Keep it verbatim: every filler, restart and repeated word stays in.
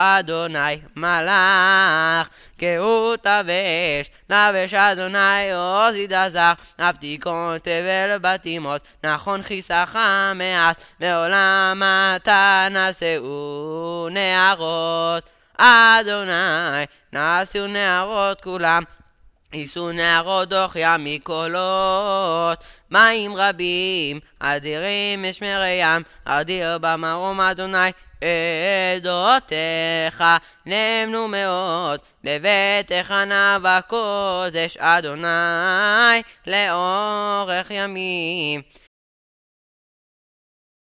אדוני מלך, כהות אבש, לבש אדוני עוז דזר, אבטיקון תבל בתימות, נכון כיסך מעט, מעולם אתה נשאו נערות. אדוני נשאו נערות כולם, יישאו נערות דוחיה מקולות, מים רבים, אדירים משמריים, אדיר במרום אדוני, עדותיך נמנו מאוד, לביתך נאווה קודש אדוני לאורך ימים.